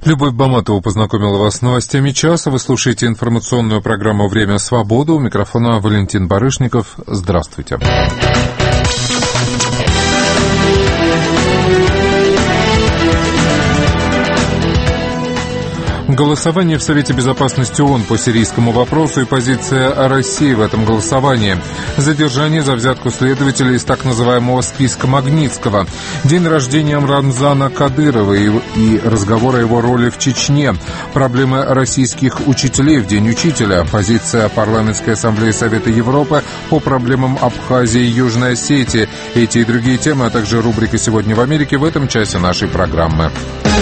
Любовь Баматова познакомила вас с новостями часа. Вы слушаете информационную программу «Время свободы». У микрофона Валентин Барышников. Здравствуйте. Голосование в Совете Безопасности ООН по сирийскому вопросу и позиция России в этом голосовании. Задержание за взятку следователя из так называемого списка Магнитского. День рождения Рамзана Кадырова и разговор о его роли в Чечне. Проблемы российских учителей в День учителя. Позиция Парламентской ассамблеи Совета Европы по проблемам Абхазии и Южной Осетии. Эти и другие темы, а также рубрика «Сегодня в Америке» в этом часе нашей программы.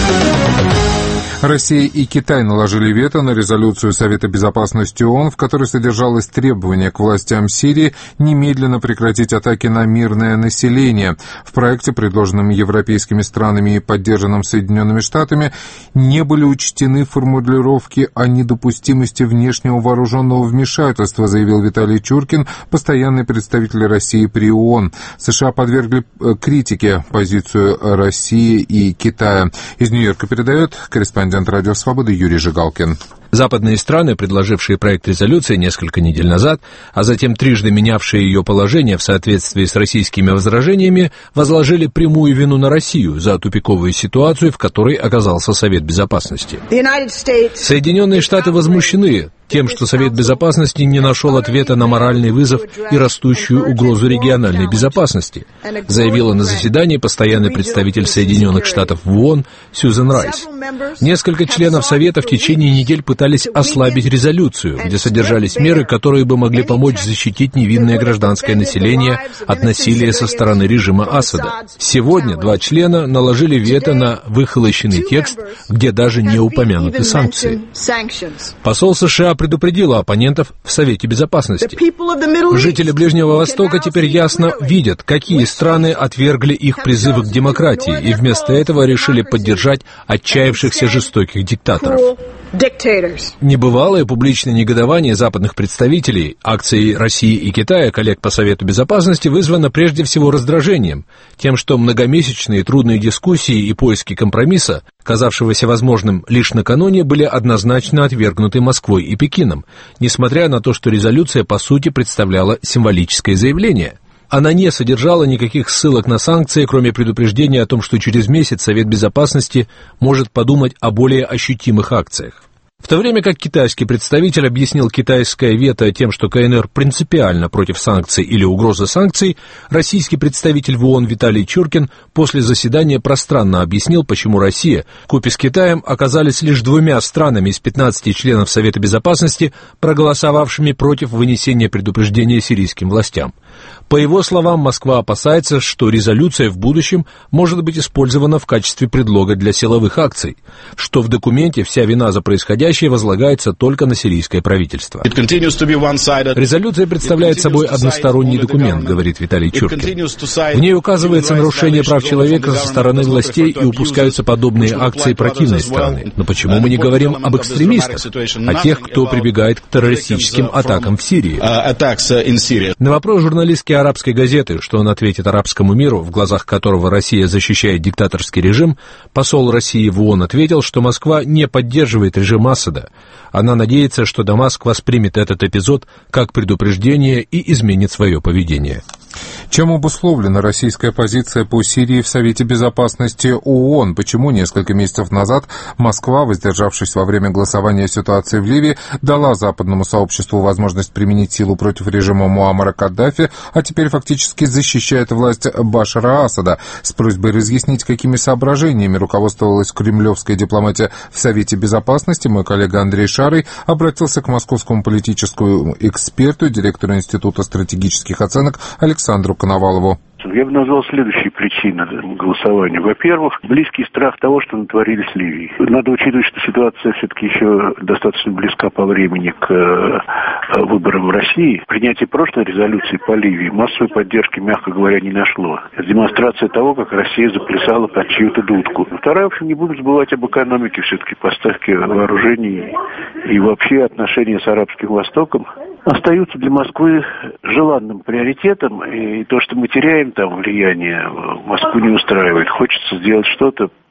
Россия и Китай наложили вето на резолюцию Совета Безопасности ООН, в которой содержалось требование к властям Сирии немедленно прекратить атаки на мирное население. В проекте, предложенном европейскими странами и поддержанном Соединенными Штатами, не были учтены формулировки о недопустимости внешнего вооруженного вмешательства, заявил Виталий Чуркин, постоянный представитель России при ООН. США подвергли критике позицию России и Китая. Из Нью-Йорка передает корреспондент Радио Свободы Юрий Жигалкин. Западные страны, предложившие проект резолюции несколько недель назад, а затем трижды менявшие ее положение в соответствии с российскими возражениями, возложили прямую вину на Россию за тупиковую ситуацию, в которой оказался Совет Безопасности. Соединенные Штаты возмущены тем, что Совет Безопасности не нашел ответа на моральный вызов и растущую угрозу региональной безопасности, заявила на заседании постоянный представитель Соединенных Штатов в ООН Сьюзен Райс. Несколько членов Совета в течение недель пытались ослабить резолюцию, где содержались меры, которые бы могли помочь защитить невинное гражданское население от насилия со стороны режима Асада. Сегодня два члена наложили вето на выхолощенный текст, где даже не упомянуты санкции. Посол США предупредила оппонентов в Совете Безопасности. Жители Ближнего Востока теперь ясно видят, какие страны отвергли их призывы к демократии и вместо этого решили поддержать отчаявшихся жестоких диктаторов. Небывалое публичное негодование западных представителей, акций России и Китая, коллег по Совету Безопасности, вызвано прежде всего раздражением, тем, что многомесячные трудные дискуссии и поиски компромисса, казавшегося возможным лишь накануне, были однозначно отвергнуты Москвой и Пекином, несмотря на то, что резолюция по сути представляла символическое заявление. Она не содержала никаких ссылок на санкции, кроме предупреждения о том, что через месяц Совет Безопасности может подумать о более ощутимых акциях. В то время как китайский представитель объяснил китайское вето тем, что КНР принципиально против санкций или угрозы санкций, российский представитель в ООН Виталий Чуркин после заседания пространно объяснил, почему Россия, вкупе с Китаем, оказались лишь двумя странами из 15 членов Совета Безопасности, проголосовавшими против вынесения предупреждения сирийским властям. По его словам, Москва опасается, что резолюция в будущем может быть использована в качестве предлога для силовых акций, что в документе вся вина за происходящее возлагается только на сирийское правительство. Резолюция представляет собой односторонний документ, говорит Виталий Чуркин. В ней указывается нарушение прав человека со стороны властей и упускаются подобные акции противной стороны. Но почему мы не говорим об экстремистах, о тех, кто прибегает к террористическим атакам в Сирии? На вопрос журналистки арабской газеты, что он ответит арабскому миру, в глазах которого Россия защищает диктаторский режим, посол России в ООН ответил, что Москва не поддерживает режим Асада. Она надеется, что Дамаск воспримет этот эпизод как предупреждение и изменит свое поведение. Чем обусловлена российская позиция по Сирии в Совете Безопасности ООН? Почему несколько месяцев назад Москва, воздержавшись во время голосования о ситуации в Ливии, дала западному сообществу возможность применить силу против режима Муаммара Каддафи, а теперь фактически защищает власть Башара Асада? С просьбой разъяснить, какими соображениями руководствовалась кремлевская дипломатия в Совете Безопасности, мой коллега Андрей Шарый обратился к московскому политическому эксперту, директору Института стратегических оценок Александру Коновалову. Я бы назвал следующие причины голосования. Во-первых, близкий страх того, что натворили с Ливией. Надо учитывать, что ситуация все-таки еще достаточно близка по времени к выборам в России. Принятие прошлой резолюции по Ливии массовой поддержки, мягко говоря, не нашло. Это демонстрация того, как Россия заплясала под чью-то дудку. Вторая, в общем, не будем забывать об экономике все-таки, поставки вооружений и вообще отношения с Арабским Востоком остаются для Москвы желанным приоритетом, и то, что мы теряем там влияние, Москву не устраивает. Хочется сделать что-то,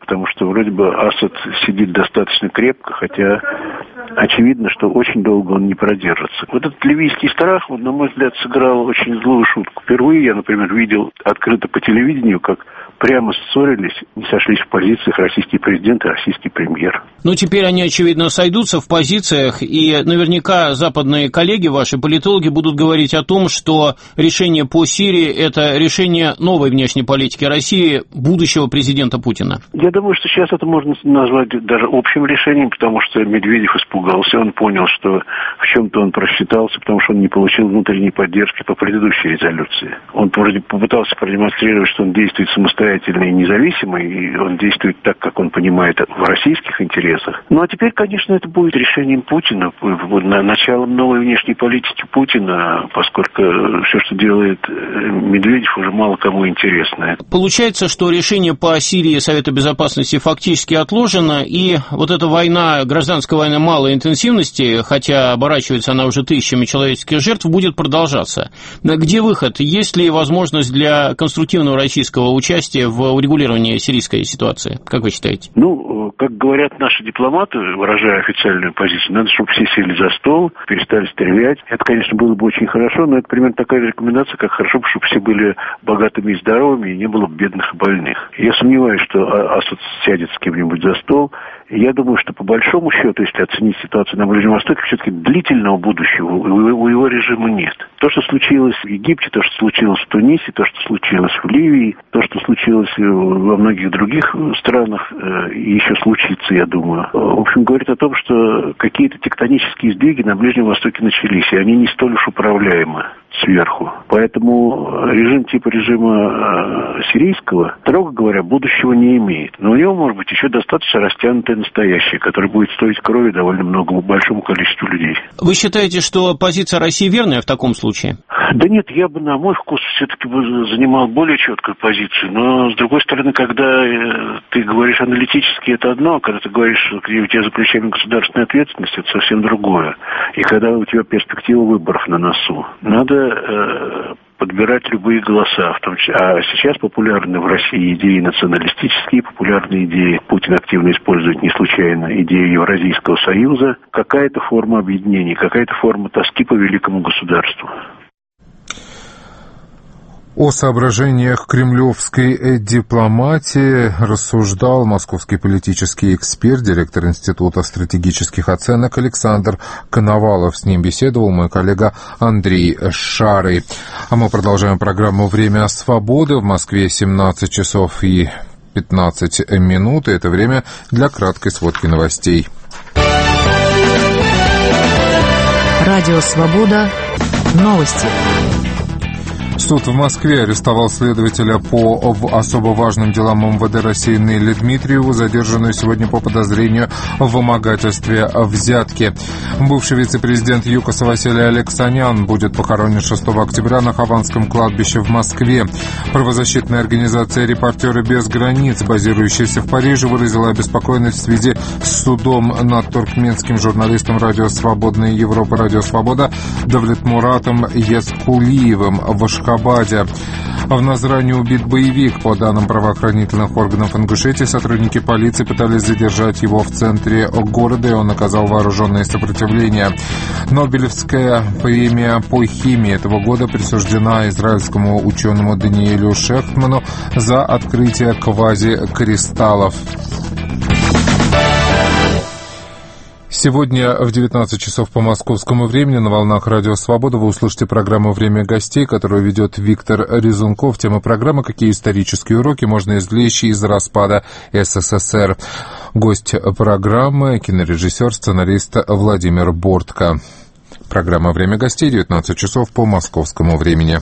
потому что вроде бы Асад сидит достаточно крепко, хотя очевидно, что очень долго он не продержится. Вот этот ливийский страх, на мой взгляд, сыграл очень злую шутку. Впервые я, например, видел открыто по телевидению, как прямо ссорились, не сошлись в позициях российский президент и российский премьер. Ну, теперь они, очевидно, сойдутся в позициях, и наверняка западные коллеги, ваши политологи, будут говорить о том, что решение по Сирии – это решение новой внешней политики России, будущего президента Путина. Я думаю, что сейчас это можно назвать даже общим решением, потому что Медведев испугался, он понял, что в чем-то он просчитался, потому что он не получил внутренней поддержки по предыдущей резолюции. Он вроде попытался продемонстрировать, что он действует самостоятельно и независимо, и он действует так, как он понимает, в российских интересах. Ну, а теперь, конечно, это будет решением Путина, началом новой внешней политики Путина, поскольку все, что делает Медведев, уже мало кому интересно. Получается, что решение по Сирии Совета Безопасности фактически отложено, и вот эта война, гражданская война малой интенсивности, хотя оборачивается она уже тысячами человеческих жертв, будет продолжаться. Где выход? Есть ли возможность для конструктивного российского участия в урегулировании сирийской ситуации? Как вы считаете? Ну, как говорят наши дипломаты, выражая официальную позицию, надо, чтобы все сели за стол, перестали стрелять. Это, конечно, было бы очень хорошо, но это примерно такая рекомендация, как хорошо бы, чтобы все были богатыми и здоровыми, и не было бедных и больных. Я сомневаюсь, что Асад сядет с кем-нибудь за стол. Я думаю, что по большому счету, если оценить ситуацию на Ближнем Востоке, все-таки длительного будущего у его режима нет. То, что случилось в Египте, то, что случилось в Тунисе, то, что случилось в Ливии, то, что случилось во многих других странах, еще случится, я думаю. В общем, говорит о том, что какие-то тектонические сдвиги на Ближнем Востоке начались, и они не столь уж управляемы сверху. Поэтому режим типа режима сирийского, строго говоря, будущего не имеет. Но у него, может быть, еще достаточно растянутое настоящее, которое будет стоить крови довольно большому количеству людей. Вы считаете, что позиция России верная в таком случае? Да нет, я бы, на мой вкус, все-таки занимал более четкую позицию. Но, с другой стороны, когда ты говоришь аналитически, это одно, а когда ты говоришь, где у тебя за плечами государственная ответственность, это совсем другое. И когда у тебя перспектива выборов на носу, надо подбирать любые голоса. А сейчас популярны в России идеи националистические, популярные идеи, Путин активно использует не случайно идею Евразийского союза, какая-то форма объединения, какая-то форма тоски по великому государству. О соображениях кремлевской дипломатии рассуждал московский политический эксперт, директор Института стратегических оценок Александр Коновалов. С ним беседовал мой коллега Андрей Шарый. А мы продолжаем программу «Время свободы». В Москве 17 часов и 15 минут. И это время для краткой сводки новостей. Радио «Свобода». Новости. Суд в Москве арестовал следователя по особо важным делам МВД России Нелли Дмитриеву, задержанную сегодня по подозрению в вымогательстве взятки. Бывший вице-президент ЮКОСа Василий Алексанян будет похоронен 6 октября на Хованском кладбище в Москве. Правозащитная организация «Репортеры без границ», базирующаяся в Париже, выразила обеспокоенность в связи с судом над туркменским журналистом «Радио Свободная Европа» «Радио Свобода» Давлетмуратом Яскулиевым в Ашхабаде. В Назране убит боевик. По данным правоохранительных органов Ингушетии, сотрудники полиции пытались задержать его в центре города, и он оказал вооруженное сопротивление. Нобелевская премия по химии этого года присуждена израильскому ученому Даниэлю Шехтману за открытие квазикристаллов. Сегодня в 19 часов по московскому времени на волнах Радио Свобода вы услышите программу «Время гостей», которую ведет Виктор Резунков. Тема программы «Какие исторические уроки можно извлечь из распада СССР». Гость программы — кинорежиссер, сценарист Владимир Бортко. Программа «Время гостей», 19 часов по московскому времени.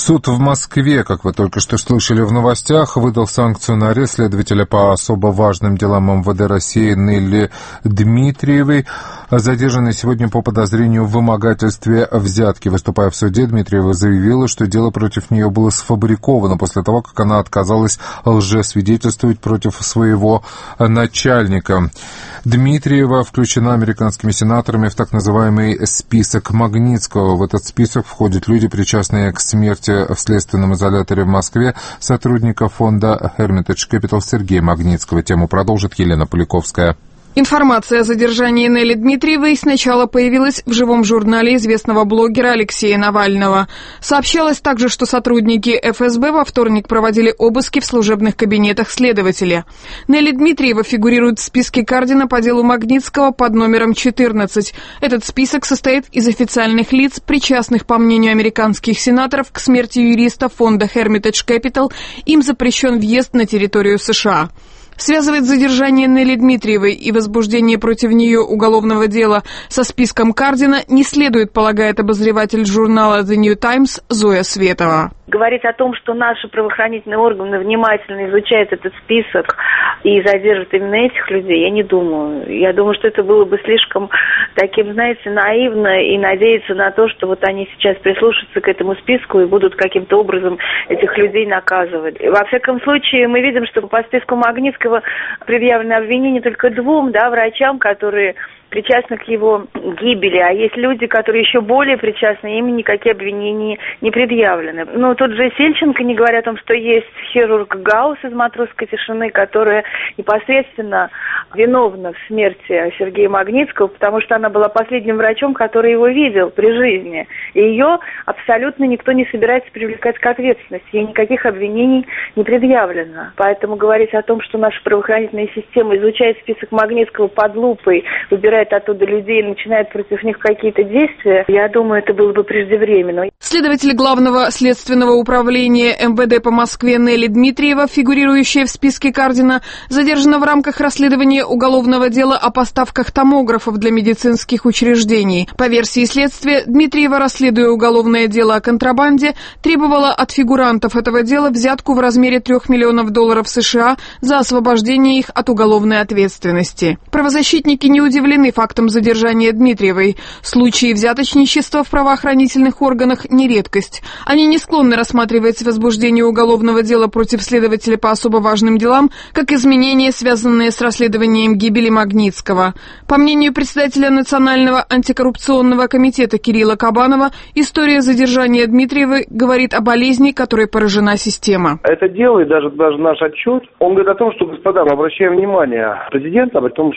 Суд в Москве, как вы только что слышали в новостях, выдал санкцию на арест следователя по особо важным делам МВД России Нелли Дмитриевой, задержанной сегодня по подозрению в вымогательстве взятки. Выступая в суде, Дмитриева заявила, что дело против нее было сфабриковано после того, как она отказалась лжесвидетельствовать против своего начальника. Дмитриева включена американскими сенаторами в так называемый список Магнитского. В этот список входят люди, причастные к смерти в следственном изоляторе в Москве сотрудника фонда Hermitage Capital Сергея Магнитского. Тему продолжит Елена Поляковская. Информация о задержании Нелли Дмитриевой сначала появилась в живом журнале известного блогера Алексея Навального. Сообщалось также, что сотрудники ФСБ во вторник проводили обыски в служебных кабинетах следователя. Нелли Дмитриева фигурирует в списке Кардина по делу Магнитского под номером 14. Этот список состоит из официальных лиц, причастных, по мнению американских сенаторов, к смерти юриста фонда Hermitage Capital. Им запрещен въезд на территорию США. Связывает задержание Нелли Дмитриевой и возбуждение против нее уголовного дела со списком Кардина не следует, полагает обозреватель журнала The New Times Зоя Светова. Говорить о том, что наши правоохранительные органы внимательно изучают этот список и задержат именно этих людей, я не думаю. Я думаю, что это было бы слишком таким, знаете, наивно и надеяться на то, что вот они сейчас прислушаются к этому списку и будут каким-то образом этих людей наказывать. Во всяком случае, мы видим, что по списку Магнитского предъявлено обвинение только 2 врачам, которые причастны к его гибели, а есть люди, которые еще более причастны, им никакие обвинения не предъявлены. Ну, тут же Сельченко, не говоря о том, что есть хирург Гаус из «Матросской тишины», которая непосредственно виновна в смерти Сергея Магнитского, потому что она была последним врачом, который его видел при жизни. И ее абсолютно никто не собирается привлекать к ответственности. Ей никаких обвинений не предъявлено. Поэтому говорить о том, что наша правоохранительная система изучает список Магнитского под лупой, выбирает оттуда людей и начинает против них какие-то действия, я думаю, это было бы преждевременно. Следователь Главного следственного управления МВД по Москве Нелли Дмитриева, фигурирующая в списке Кардина, задержана в рамках расследования уголовного дела о поставках томографов для медицинских учреждений. По версии следствия, Дмитриева, расследуя уголовное дело о контрабанде, требовала от фигурантов этого дела взятку в размере $3 миллионов США за освобождение их от уголовной ответственности. Правозащитники не удивлены фактом задержания Дмитриевой. Случаи взяточничества в правоохранительных органах не редкость. Они не склонны рассматривать возбуждение уголовного дела против следователя по особо важным делам как изменения, связанные с расследованием гибели Магнитского. По мнению председателя Национального антикоррупционного комитета Кирилла Кабанова, история задержания Дмитриевой говорит о болезни, которой поражена система. Это дело и даже наш отчет, он говорит о том, что, господа, мы обращаем внимание президента о том,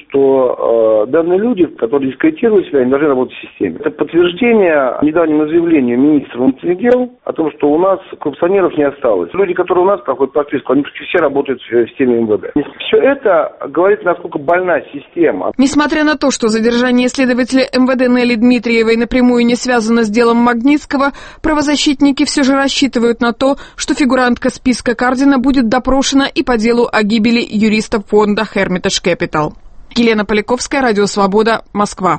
что данные люди, которые дискредитируют себя, не должны работать в системе. Это подтверждение недавнему заявлению министра внутренних дел о том, что у нас коррупционеров не осталось. Люди, которые у нас проходят по списку, они все работают в системе МВД. Все это говорит, насколько больна система. Несмотря на то, что задержание следователя МВД Нелли Дмитриевой напрямую не связано с делом Магнитского, правозащитники все же рассчитывают на то, что фигурантка списка Кардина будет допрошена и по делу о гибели юриста фонда Hermitage Capital. Елена Поляковская, Радио Свобода, Москва.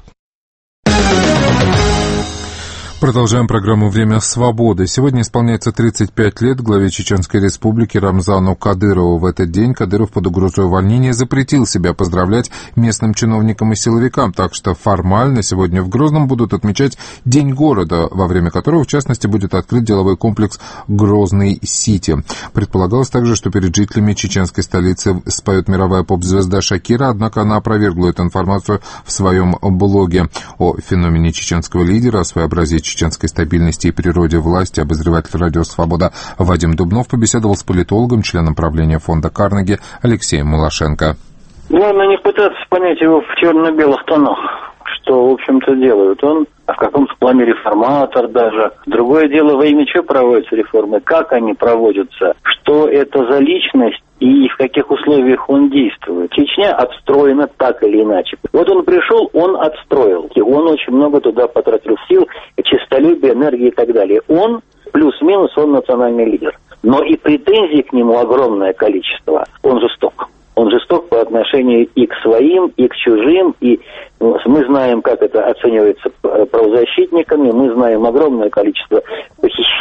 Продолжаем программу «Время свободы». Сегодня исполняется 35 лет главе Чеченской Республики Рамзану Кадырову. В этот день Кадыров под угрозой увольнения запретил себя поздравлять местным чиновникам и силовикам, так что формально сегодня в Грозном будут отмечать День города, во время которого, в частности, будет открыт деловой комплекс «Грозный Сити». Предполагалось также, что перед жителями чеченской столицы споет мировая поп-звезда Шакира, однако она опровергла эту информацию в своем блоге. О феномене чеченского лидера, о своеобразии чеченской стабильности и природе власти обозреватель «Радио Свобода» Вадим Дубнов побеседовал с политологом, членом правления фонда Карнеги Алексеем Малашенко. Главное не пытаться понять его в черно-белых тонах, что, в общем-то, делают. Он в каком-то плане реформатор даже. Другое дело, во имя чего проводятся реформы, как они проводятся, что это за личность и в каких условиях он действует. Чечня отстроена так или иначе. Вот он пришел, он отстроил. И он очень много туда потратил сил, честолюбия, энергии и так далее. Он, плюс-минус, он национальный лидер. Но и претензий к нему огромное количество. Он жесток. Он жесток по отношению и к своим, и к чужим, и мы знаем, как это оценивается правозащитниками, мы знаем огромное количество похищений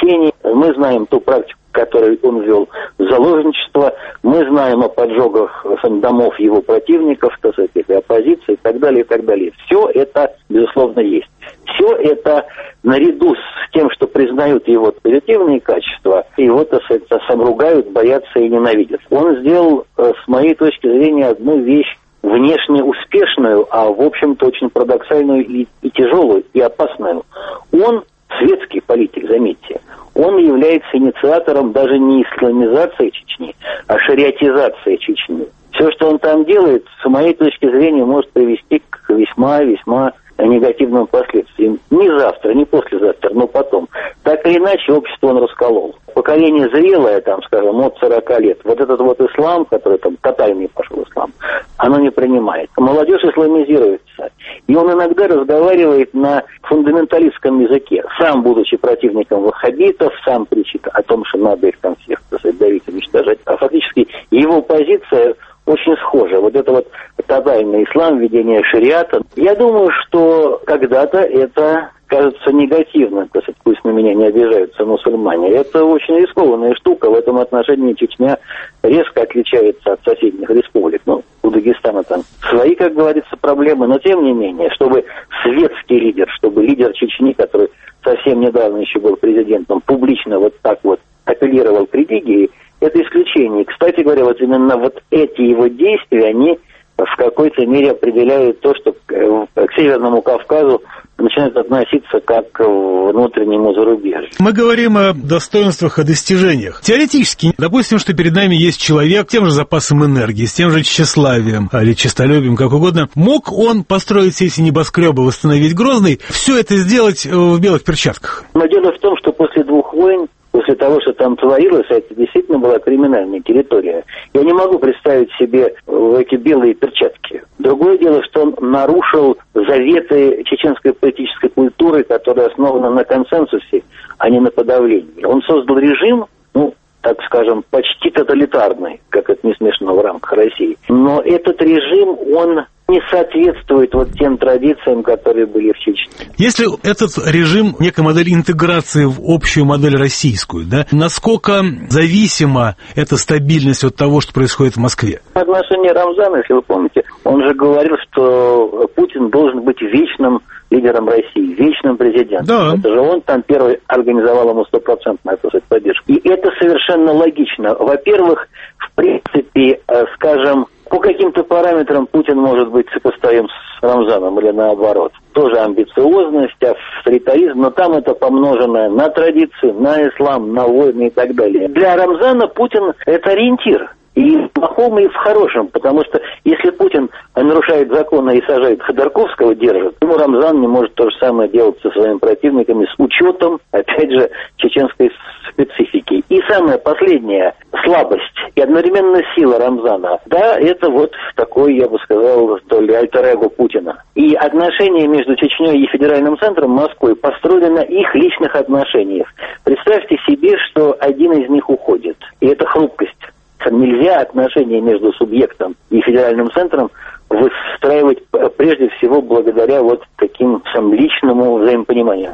донесений, мы знаем ту практику, которую он вел, заложничество, мы знаем о поджогах домов его противников, так сказать, оппозиции и так далее, и так далее. Все это, безусловно, есть. Все это наряду с тем, что признают его позитивные качества, его, так сказать, сам ругают, боятся и ненавидят. Он сделал, с моей точки зрения, одну вещь внешне успешную, а в общем-то очень парадоксальную и тяжелую, и опасную. Он светский политик, заметьте. Он является инициатором даже не исламизации Чечни, а шариатизации Чечни. Все, что он там делает, с моей точки зрения, может привести к весьма негативным последствиям. Не завтра, не послезавтра, но потом. Так или иначе, общество он расколол. Поколение зрелое, там, скажем, от 40 лет, вот этот вот ислам, который там тотальный пошел ислам, оно не принимает. Молодежь исламизируется. И он иногда разговаривает на фундаменталистском языке. Сам, будучи противником ваххабитов, сам кричит о том, что надо их там всех, так сказать, давить, уничтожать. А фактически его позиция очень схожа. Вот это вот тотальный ислам, введение шариата. Я думаю, что когда-то это кажется негативно, то есть пусть на меня не обижаются мусульмане. Это очень рискованная штука. В этом отношении Чечня резко отличается от соседних республик. Ну, у Дагестана там свои, как говорится, проблемы, но тем не менее, чтобы светский лидер, чтобы лидер Чечни, который совсем недавно еще был президентом, публично вот так вот апеллировал к религии, это исключение. Кстати говоря, вот именно вот эти его действия, они в какой-то мере определяют то, что к Северному Кавказу начинают относиться как к внутреннему зарубежью. Мы говорим о достоинствах, о достижениях. Теоретически, допустим, что перед нами есть человек с тем же запасом энергии, с тем же тщеславием или честолюбием, как угодно. Мог он построить все эти небоскребы, восстановить Грозный, все это сделать в белых перчатках? Но дело в том, что после 2 войн, после того, что там творилось, это действительно была криминальная территория. Я не могу представить себе эти белые перчатки. Другое дело, что он нарушил заветы чеченской политической культуры, которая основана на консенсусе, а не на подавлении. Он создал режим, так скажем, почти тоталитарный, как это не смешно в рамках России. Но этот режим, он не соответствует вот тем традициям, которые были в Чечне. Если этот режим некая модель интеграции в общую модель российскую, да, насколько зависима эта стабильность от того, что происходит в Москве? В отношении Рамзана, если вы помните, он же говорил, что Путин должен быть вечным лидером России, вечным президентом. Да. Это же он там первый организовал ему 100% поддержку. И это совершенно логично. Во-первых, в принципе, скажем, по каким-то параметрам Путин может быть сопоставим с Рамзаном или наоборот. Тоже амбициозность, авторитаризм, но там это помноженное на традиции, на ислам, на войны и так далее. Для Рамзана Путин – это ориентир. И в плохом, и в хорошем, потому что если Путин нарушает законы и сажает Ходорковского, держит, ему Рамзан не может то же самое делать со своими противниками с учетом, опять же, чеченской специфики. И самая последняя слабость и одновременно сила Рамзана, да, это вот такой, я бы сказал, то ли альтер-эго Путина. И отношения между Чечней и федеральным центром Москвы построены на их личных отношениях. Представьте себе, что один из них уходит, и это хрупкость. Нельзя отношения между субъектом и федеральным центром выстраивать прежде всего благодаря вот таким личному взаимопониманию.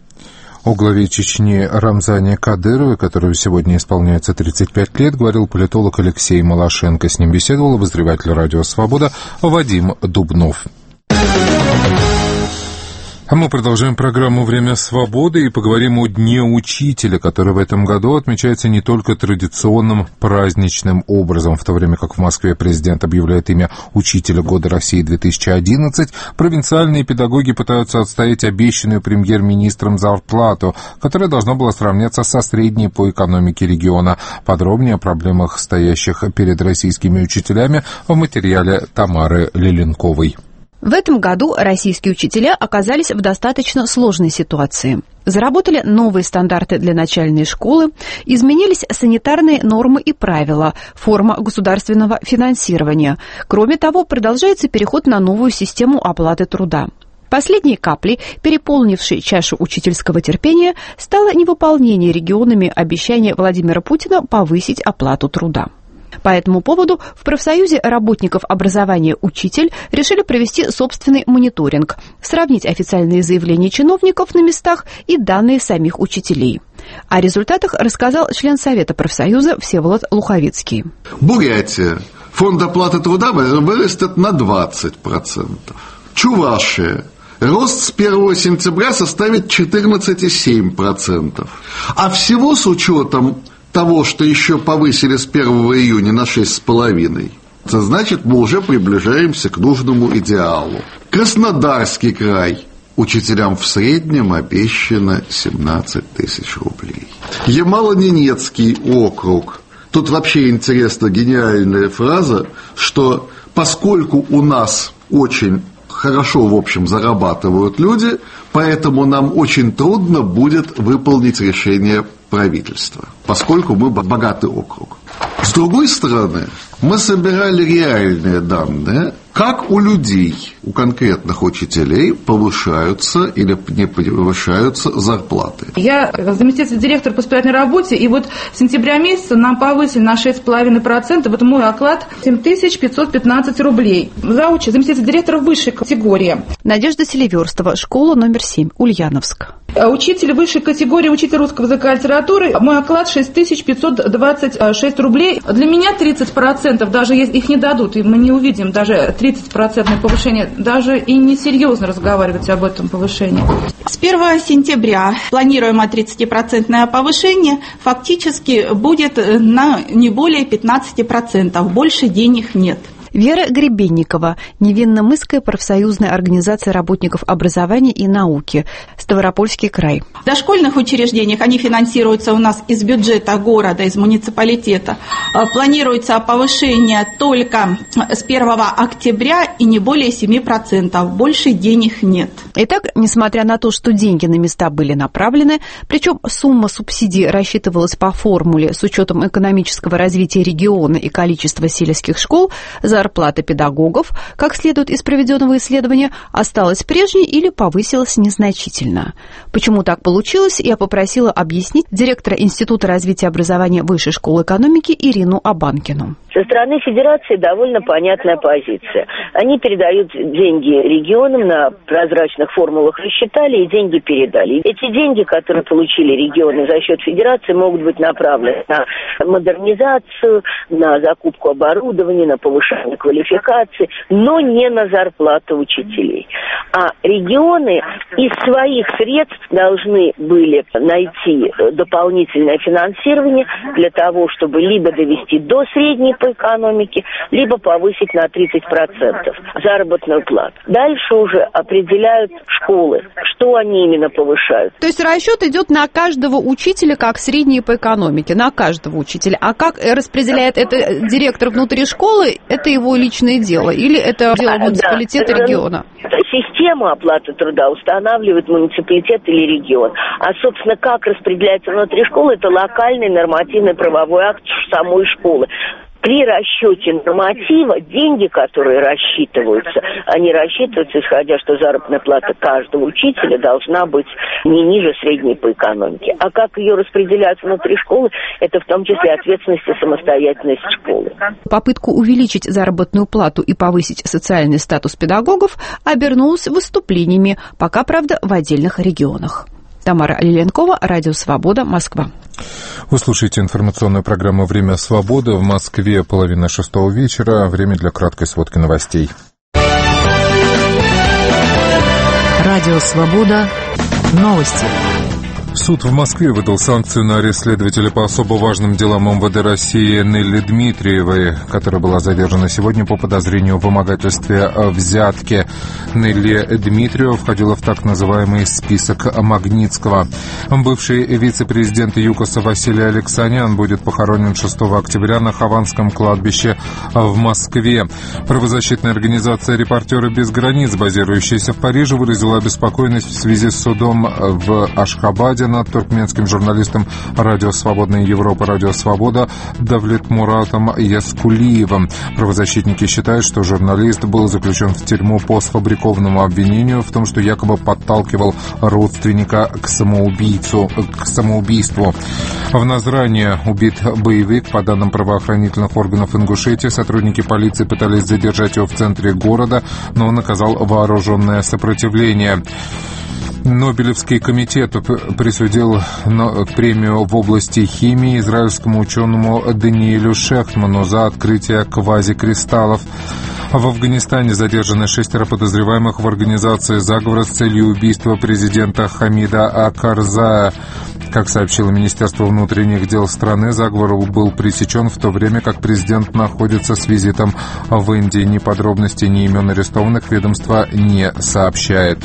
О главе Чечни Рамзане Кадырове, которому сегодня исполняется 35 лет, говорил политолог Алексей Малашенко. С ним беседовал обозреватель «Радио Свобода» Вадим Дубнов. А мы продолжаем программу «Время свободы» и поговорим о Дне учителя, который в этом году отмечается не только традиционным праздничным образом. В то время как в Москве президент объявляет имя Учителя года России 2011, провинциальные педагоги пытаются отстоять обещанную премьер-министром зарплату, которая должна была сравняться со средней по экономике региона. Подробнее о проблемах, стоящих перед российскими учителями, в материале Тамары Леленковой. В этом году российские учителя оказались в достаточно сложной ситуации. Заработали новые стандарты для начальной школы, изменились санитарные нормы и правила, форма государственного финансирования. Кроме того, продолжается переход на новую систему оплаты труда. Последней каплей, переполнившей чашу учительского терпения, стало невыполнение регионами обещания Владимира Путина повысить оплату труда. По этому поводу в профсоюзе работников образования «Учитель» решили провести собственный мониторинг, сравнить официальные заявления чиновников на местах и данные самих учителей. О результатах рассказал член Совета профсоюза Всеволод Луховицкий. Бурятия. Фонд оплаты труда вырастет на 20%. Чувашия. Рост с 1 сентября составит 14,7%. А всего с учетом того, что еще повысили с 1 июня на 6,5%, это значит, мы уже приближаемся к нужному идеалу. Краснодарский край. Учителям в среднем обещано 17 тысяч рублей. Ямало-Ненецкий округ. Тут вообще интересна гениальная фраза, что поскольку у нас очень хорошо, в общем, зарабатывают люди, поэтому нам очень трудно будет выполнить решение правительства, поскольку мы богатый округ. С другой стороны, мы собирали реальные данные, как у людей, у конкретных учителей повышаются или не повышаются зарплаты. Я заместитель директора по воспитательной работе, и вот с сентября месяца нам повысили на 6,5%, вот мой оклад 7515 рублей. Заучи, заместитель директора высшей категории. Надежда Селиверстова, школа номер 7, Ульяновск. Учитель высшей категории, учитель русского языка и литературы, мой оклад 6526 рублей. Для меня 30%, даже если их не дадут, и мы не увидим даже 30% повышение, даже и несерьезно разговаривать об этом повышении. С 1 сентября планируемое 30% повышение фактически будет на не более 15%, больше денег нет. Вера Гребенникова, Невинномысская профсоюзная организация работников образования и науки, Ставропольский край. В дошкольных учреждениях они финансируются у нас из бюджета города, из муниципалитета. Планируется повышение только с 1 октября и не более 7%. Больше денег нет. Итак, несмотря на то, что деньги на места были направлены, причем сумма субсидий рассчитывалась по формуле с учетом экономического развития региона и количества сельских школ, зарплата педагогов, как следует из проведенного исследования, осталась прежней или повысилась незначительно. Почему так получилось, я попросила объяснить директора Института развития образования Высшей школы экономики Ирину Абанкину. Со стороны Федерации довольно понятная позиция. Они передают деньги регионам, на прозрачных формулах рассчитали и деньги передали. Эти деньги, которые получили регионы за счет Федерации, могут быть направлены на модернизацию, на закупку оборудования, на повышение квалификации, но не на зарплату учителей. А регионы из своих средств должны были найти дополнительное финансирование для того, чтобы либо довести до средней по экономике, либо повысить на 30% заработную плату. Дальше уже определяют школы, что они именно повышают. То есть расчет идет на каждого учителя как средний по экономике, на каждого учителя. А как распределяет это директор внутри школы, это его личное дело или это дело муниципалитета, региона? Систему оплаты труда устанавливает муниципалитет или регион. А, собственно, как распределяется внутри школы, это локальный нормативный правовой акт самой школы. При расчете норматива деньги, которые рассчитываются, они рассчитываются, исходя, что заработная плата каждого учителя должна быть не ниже средней по экономике. А как ее распределять внутри школы, это в том числе ответственность и самостоятельность школы. Попытку увеличить заработную плату и повысить социальный статус педагогов обернулась выступлениями, пока, правда, в отдельных регионах. Тамара Лиленкова, Радио Свобода, Москва. Вы слушаете информационную программу «Время свободы». В Москве 5:30 вечера. Время для краткой сводки новостей. Радио Свобода. Новости. Суд в Москве выдал санкцию на арест следователя по особо важным делам МВД России Нелли Дмитриевой, которая была задержана сегодня по подозрению в вымогательстве взятки. Нелли Дмитриева входила в так называемый список Магнитского. Бывший вице-президент ЮКОСа Василий Алексанян будет похоронен 6 октября на Хованском кладбище в Москве. Правозащитная организация «Репортеры без границ», базирующаяся в Париже, выразила обеспокоенность в связи с судом в Ашхабаде над туркменским журналистом «Радио Свободная Европа», «Радио Свобода» Давлетмуратом Яскулиевым. Правозащитники считают, что журналист был заключен в тюрьму по сфабрикованному обвинению в том, что якобы подталкивал родственника к самоубийству. В Назране убит боевик. По данным правоохранительных органов Ингушетии, сотрудники полиции пытались задержать его в центре города, но он оказал вооруженное сопротивление. Нобелевский комитет присудил премию в области химии израильскому ученому Даниэлю Шехтману за открытие квазикристаллов. В Афганистане задержаны 6 подозреваемых в организации заговора с целью убийства президента Хамида Карзая. Как сообщило Министерство внутренних дел страны, заговор был пресечен в то время, как президент находится с визитом в Индии. Ни подробностей, ни имен арестованных ведомство не сообщает.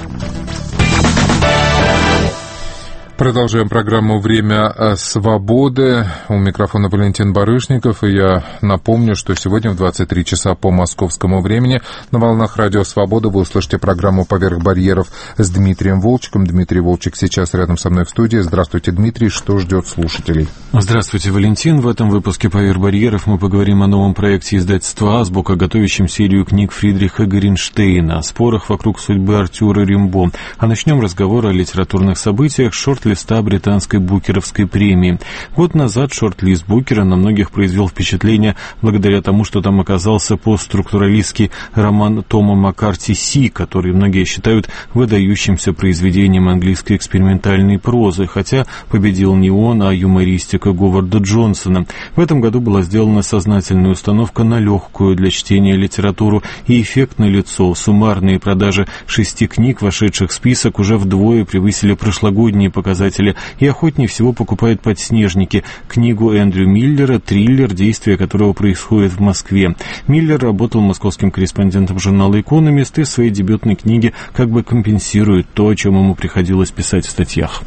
Продолжаем программу «Время свободы». У микрофона Валентин Барышников. И я напомню, что сегодня в 23 часа по московскому времени на волнах Радио Свобода вы услышите программу «Поверх барьеров» с Дмитрием Волчком. Дмитрий Волчек сейчас рядом со мной в студии. Здравствуйте, Дмитрий. Что ждет слушателей? Здравствуйте, Валентин. В этом выпуске «Поверх барьеров» мы поговорим о новом проекте издательства «Азбука», готовящем серию книг Фридриха Горенштейна, о спорах вокруг судьбы Артюра Римбо. А начнем разговор о литературных событиях шорт-листа британской Букеровской премии. Год назад шорт-лист Букера на многих произвел впечатление благодаря тому, что там оказался постструктуралистский роман Тома Маккарти «Си», который многие считают выдающимся произведением английской экспериментальной прозы, хотя победил не он, а юмористика Говарда Джонсона. В этом году была сделана сознательная установка на легкую для чтения литературу, и эффект налицо. Суммарные продажи 6 книг, вошедших в список, уже вдвое превысили прошлогодние показатели, и охотнее всего покупают «Подснежники», книгу Эндрю Миллера, триллер, действие которого происходит в Москве. Миллер работал московским корреспондентом журнала «Экономист», и в своей дебютной книге как бы компенсирует то, о чем ему приходилось писать в статьях.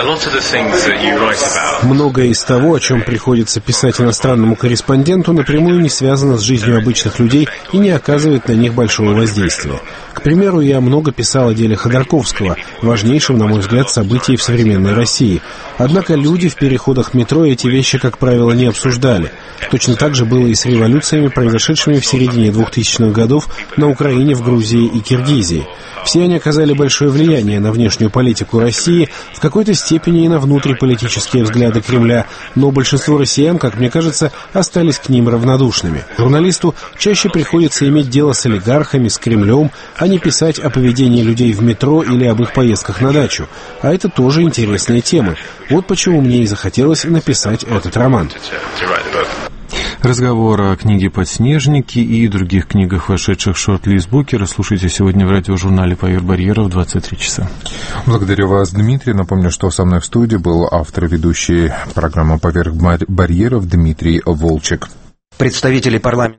Многое из того, о чем приходится писать иностранному корреспонденту, напрямую не связано с жизнью обычных людей и не оказывает на них большого воздействия. К примеру, я много писал о деле Ходорковского, важнейшем, на мой взгляд, событии в современной России. Однако люди в переходах метро эти вещи, как правило, не обсуждали. Точно так же было и с революциями, произошедшими в середине 2000-х годов на Украине, в Грузии и Киргизии. Все они оказали большое влияние на внешнюю политику России, в какой-то степени и на внутриполитические взгляды Кремля, но большинство россиян, как мне кажется, остались к ним равнодушными. Журналисту чаще приходится иметь дело с олигархами, с Кремлем, а не писать о поведении людей в метро или об их поездках на дачу. А это тоже интересные темы. Вот почему мне и захотелось написать этот роман. Разговор о книге «Подснежники» и других книгах, вошедших в шорт-лист Букера, слушайте сегодня в радиожурнале «Поверх барьеров» в 23 часа. Благодарю вас, Дмитрий. Напомню, что со мной в студии был автор и ведущий программы «Поверх барьеров» Дмитрий Волчек. Представители парламента.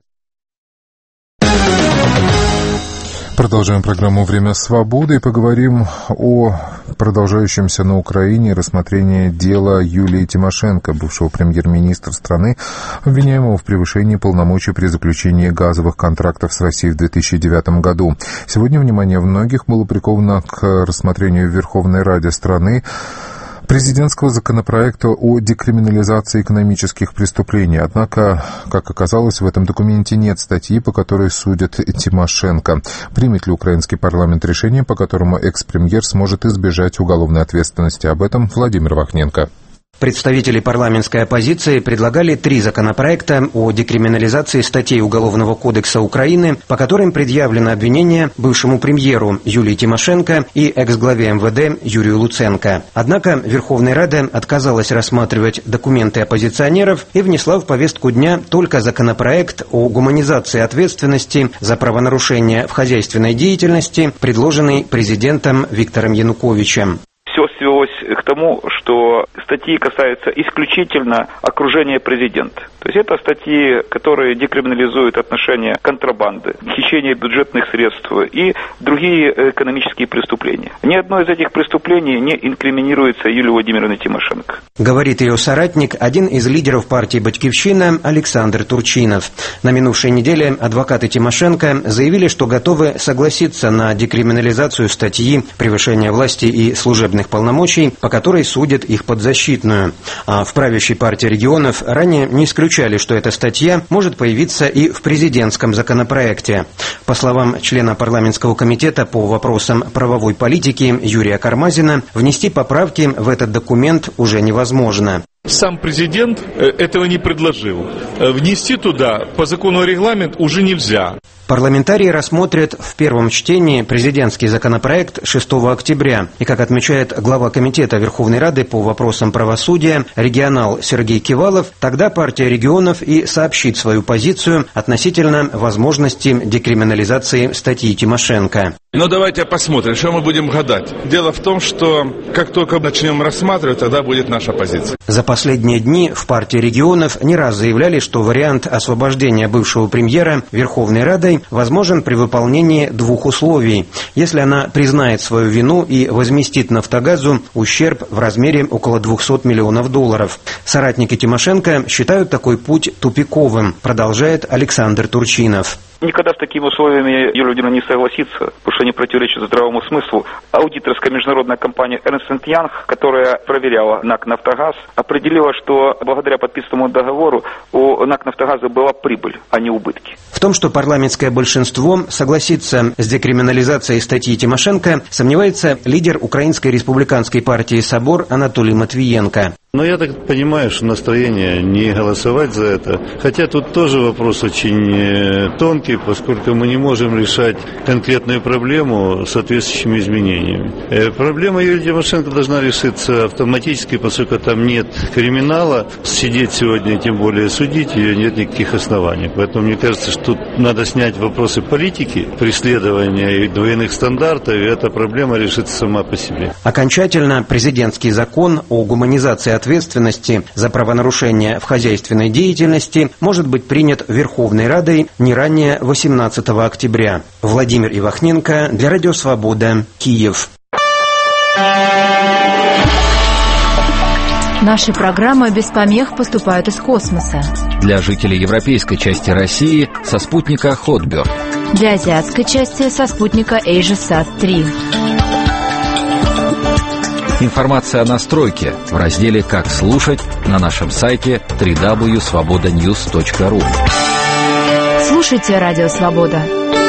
Продолжаем программу «Время свободы» и поговорим о продолжающемся на Украине рассмотрении дела Юлии Тимошенко, бывшего премьер-министра страны, обвиняемого в превышении полномочий при заключении газовых контрактов с Россией в 2009 году. Сегодня внимание многих было приковано к рассмотрению в Верховной Раде страны президентского законопроекта о декриминализации экономических преступлений. Однако, как оказалось, в этом документе нет статьи, по которой судят Тимошенко. Примет ли украинский парламент решение, по которому экс-премьер сможет избежать уголовной ответственности? Об этом Владимир Вахненко. Представители парламентской оппозиции предлагали 3 законопроекта о декриминализации статей Уголовного кодекса Украины, по которым предъявлено обвинение бывшему премьеру Юлии Тимошенко и экс-главе МВД Юрию Луценко. Однако Верховная Рада отказалась рассматривать документы оппозиционеров и внесла в повестку дня только законопроект о гуманизации ответственности за правонарушения в хозяйственной деятельности, предложенный президентом Виктором Януковичем. Все свелось к тому, что статьи касаются исключительно окружения президента. То есть это статьи, которые декриминализуют отношения контрабанды, хищения бюджетных средств и другие экономические преступления. Ни одно из этих преступлений не инкриминируется Юлии Владимировне Тимошенко. Говорит ее соратник, один из лидеров партии «Батькивщина» Александр Турчинов. На минувшей неделе адвокаты Тимошенко заявили, что готовы согласиться на декриминализацию статьи «Превышение власти и служебных полномочий», по которой судят их подзащитную. А в правящей партии регионов ранее не исключали, что эта статья может появиться и в президентском законопроекте. По словам члена парламентского комитета по вопросам правовой политики Юрия Кармазина, внести поправки в этот документ уже невозможно. Сам президент этого не предложил. Внести туда по закону о регламент уже нельзя. Парламентарии рассмотрят в первом чтении президентский законопроект 6 октября. И, как отмечает глава Комитета Верховной Рады по вопросам правосудия, регионал Сергей Кивалов, тогда партия регионов и сообщит свою позицию относительно возможности декриминализации статьи Тимошенко. Но давайте посмотрим, что мы будем гадать. Дело в том, что как только начнем рассматривать, тогда будет наша позиция. За последние дни в партии регионов не раз заявляли, что вариант освобождения бывшего премьера Верховной Радой возможен при выполнении двух условий. Если она признает свою вину и возместит «Нафтогазу» ущерб в размере около $200 миллионов. Соратники Тимошенко считают такой путь тупиковым, продолжает Александр Турчинов. Никогда с такими условиями Юлия Владимировна не согласится, потому что они противоречат здравому смыслу. Аудиторская международная компания Ernst & Young, которая проверяла НАК «Нафтогаз», определила, что благодаря подписанному договору у НАК «Нафтогаза» была прибыль, а не убытки. В том, что парламентское большинство согласится с декриминализацией статьи Тимошенко, сомневается лидер Украинской республиканской партии «Собор» Анатолий Матвиенко. Но я так понимаю, что настроение не голосовать за это. Хотя тут тоже вопрос очень тонкий, поскольку мы не можем решать конкретную проблему соответствующими изменениями. Проблема Юлии Тимошенко должна решиться автоматически, поскольку там нет криминала. Сидеть сегодня, тем более судить, ее нет никаких оснований. Поэтому мне кажется, что тут надо снять вопросы политики, преследования и двойных стандартов, и эта проблема решится сама по себе. Окончательно президентский закон о гуманизации ответственности за правонарушения в хозяйственной деятельности может быть принят Верховной Радой не ранее 18 октября. Владимир Ивахненко для Радио Свобода, Киев. Наши программы без помех поступают из космоса. Для жителей европейской части России со спутника Hotbird. Для азиатской части со спутника AsiaSat-3. Информация о настройке в разделе «Как слушать» на нашем сайте www.svobodanews.ru. Слушайте Радио Свобода.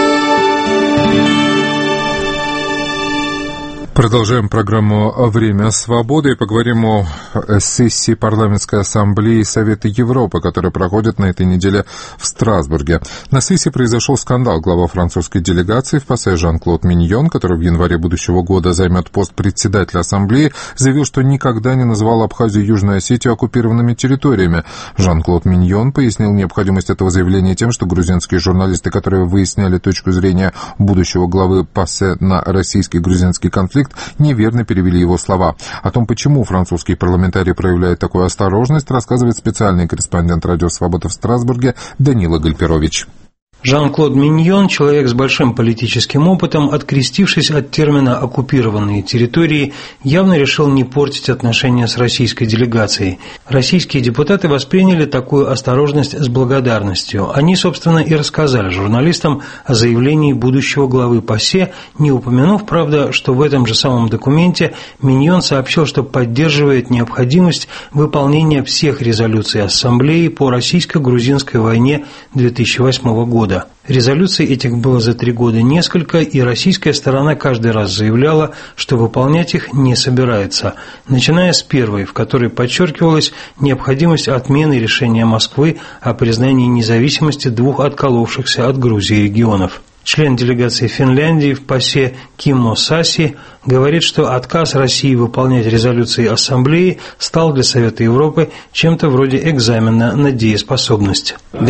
Продолжаем программу «Время свободы» и поговорим о сессии парламентской ассамблеи Совета Европы, которая проходит на этой неделе в Страсбурге. На сессии произошел скандал. Глава французской делегации в ПАСЕ Жан-Клод Миньон, который в январе будущего года займет пост председателя ассамблеи, заявил, что никогда не называл Абхазию и Южную Осетию оккупированными территориями. Жан-Клод Миньон пояснил необходимость этого заявления тем, что грузинские журналисты, которые выясняли точку зрения будущего главы ПАСЕ на российский-грузинский конфликт, неверно перевели его слова. О том, почему французские парламентарии проявляют такую осторожность, рассказывает специальный корреспондент Радио Свобода в Страсбурге Данила Гальперович. Жан-Клод Миньон, человек с большим политическим опытом, открестившись от термина «оккупированные территории», явно решил не портить отношения с российской делегацией. Российские депутаты восприняли такую осторожность с благодарностью. Они, собственно, и рассказали журналистам о заявлении будущего главы ПАСЕ, не упомянув, правда, что в этом же самом документе Миньон сообщил, что поддерживает необходимость выполнения всех резолюций Ассамблеи по российско-грузинской войне 2008 года. Резолюций этих было за 3 года несколько, и российская сторона каждый раз заявляла, что выполнять их не собирается, начиная с первой, в которой подчеркивалась необходимость отмены решения Москвы о признании независимости 2 отколовшихся от Грузии регионов. Член делегации Финляндии в ПАСЕ Киммо Саси говорит, что отказ России выполнять резолюции Ассамблеи стал для Совета Европы чем-то вроде экзамена на дееспособность. Эта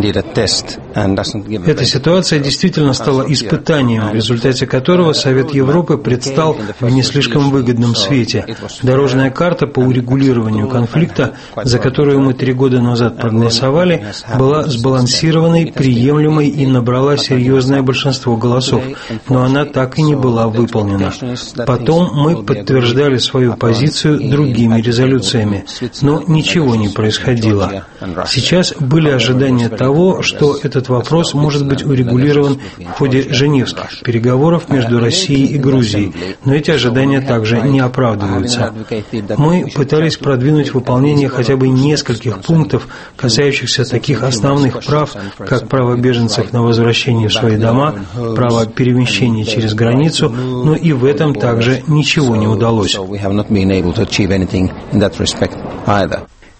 ситуация действительно стала испытанием, в результате которого Совет Европы предстал в не слишком выгодном свете. Дорожная карта по урегулированию конфликта, за которую мы 3 года назад проголосовали, была сбалансированной, приемлемой и набрала серьезное большинство голосов, но она так и не была выполнена. Потом мы подтверждали свою позицию другими резолюциями, но ничего не происходило. Сейчас были ожидания того, что этот вопрос может быть урегулирован в ходе женевских переговоров между Россией и Грузией, но эти ожидания также не оправдываются. Мы пытались продвинуть выполнение хотя бы нескольких пунктов, касающихся таких основных прав, как право беженцев на возвращение в свои дома, право перемещения через границу, но и в этом также ничего не удалось.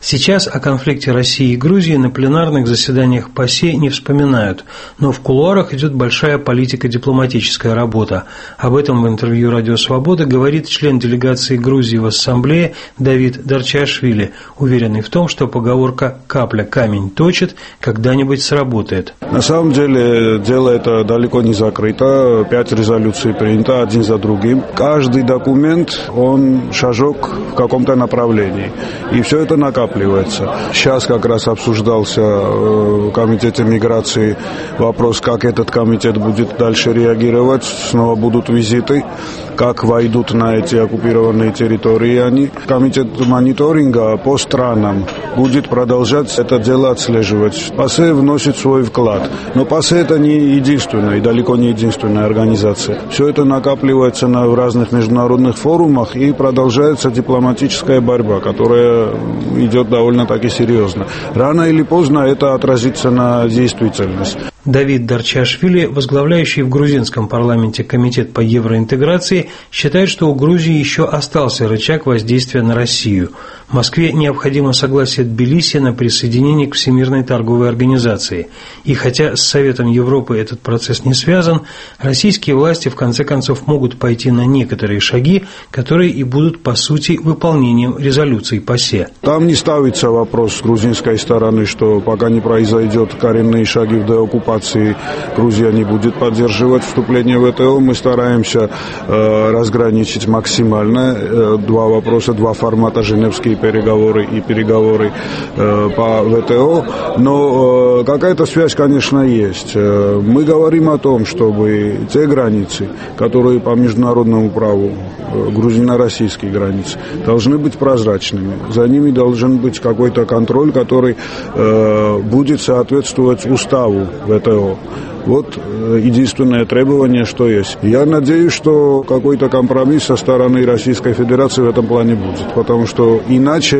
Сейчас о конфликте России и Грузии на пленарных заседаниях ПАСЕ не вспоминают, но в кулуарах идет большая политико-дипломатическая работа. Об этом в интервью «Радио Свобода» говорит член делегации Грузии в Ассамблее Давид Дарчиашвили, уверенный в том, что поговорка «капля камень точит» когда-нибудь сработает. На самом деле дело это далеко не закрыто. 5 резолюций принято один за другим. Каждый документ, он шажок в каком-то направлении. И все это накапливается. Сейчас как раз обсуждался в Комитете миграции вопрос, как этот комитет будет дальше реагировать. Снова будут визиты, как войдут на эти оккупированные территории они. Комитет мониторинга по странам будет продолжать это дело отслеживать. ПАСЕ вносит свой вклад. Но ПАСЕ это не единственная и далеко не единственная организация. Все это накапливается в разных международных форумах и продолжается дипломатическая борьба, которая идет довольно-таки серьезно. Рано или поздно это отразится на действительность. Давид Дарчиашвили, возглавляющий в грузинском парламенте комитет по евроинтеграции, считает, что у Грузии еще остался рычаг воздействия на Россию. Москве необходимо согласие Тбилиси на присоединение к Всемирной торговой организации. И хотя с Советом Европы этот процесс не связан, российские власти в конце концов могут пойти на некоторые шаги, которые и будут по сути выполнением резолюций ПАСЕ. Там не ставится вопрос с грузинской стороны, что пока не произойдет коренные шаги в деоккупации, Грузия не будет поддерживать вступление в ВТО. Мы стараемся разграничить максимально два вопроса, два формата: женевские переговоры и переговоры по ВТО. Но какая-то связь, конечно, есть. Мы говорим о том, чтобы те границы, которые по международному праву, грузино-российские границы, должны быть прозрачными. За ними должен быть какой-то контроль, который будет соответствовать уставу ВТО. Вот единственное требование, что есть. Я надеюсь, что какой-то компромисс со стороны Российской Федерации в этом плане будет, потому что иначе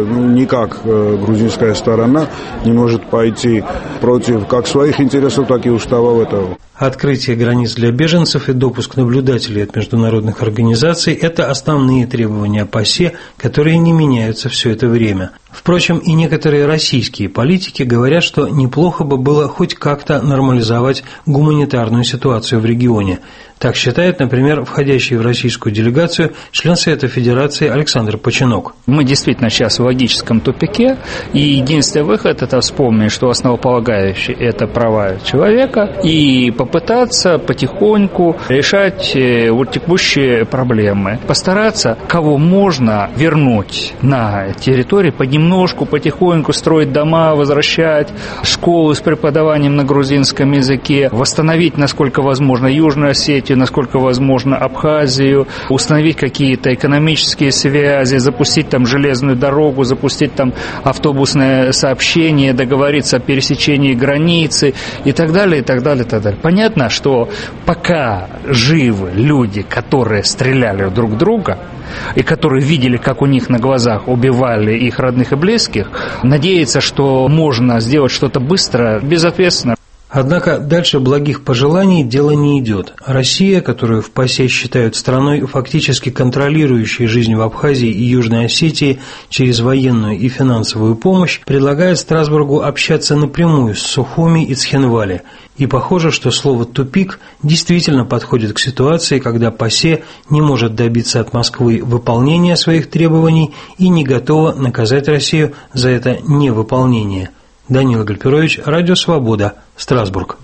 никак грузинская сторона не может пойти против как своих интересов, так и устава ВТО. Открытие границ для беженцев и допуск наблюдателей от международных организаций – это основные требования ПАСЕ, которые не меняются все это время. Впрочем, и некоторые российские политики говорят, что неплохо бы было хоть как-то нормализовать гуманитарную ситуацию в регионе. Так считает, например, входящий в российскую делегацию член Совета Федерации Александр Починок. Мы действительно сейчас в логическом тупике, и единственный выход – это вспомнить, что основополагающее – это права человека, и попытаться потихоньку решать вот текущие проблемы. Постараться, кого можно вернуть на территории, понемножку, потихоньку строить дома, возвращать школы с преподаванием на грузинском языке, восстановить, насколько возможно, Южную Осетию, насколько возможно, Абхазию, установить какие-то экономические связи, запустить там железную дорогу, запустить там автобусное сообщение, договориться о пересечении границы и так далее, и так далее, и так далее. Понятно, что пока живы люди, которые стреляли друг в друга, и которые видели, как у них на глазах убивали их родных и близких, надеяться, что можно сделать что-то быстро, безответственно. Однако дальше благих пожеланий дело не идет. Россия, которую в ПАСЕ считают страной, фактически контролирующей жизнь в Абхазии и Южной Осетии через военную и финансовую помощь, предлагает Страсбургу общаться напрямую с Сухуми и Цхинвали. И похоже, что слово «тупик» действительно подходит к ситуации, когда ПАСЕ не может добиться от Москвы выполнения своих требований и не готова наказать Россию за это невыполнение. Данила Гальперович, Радио Свобода, Страсбург.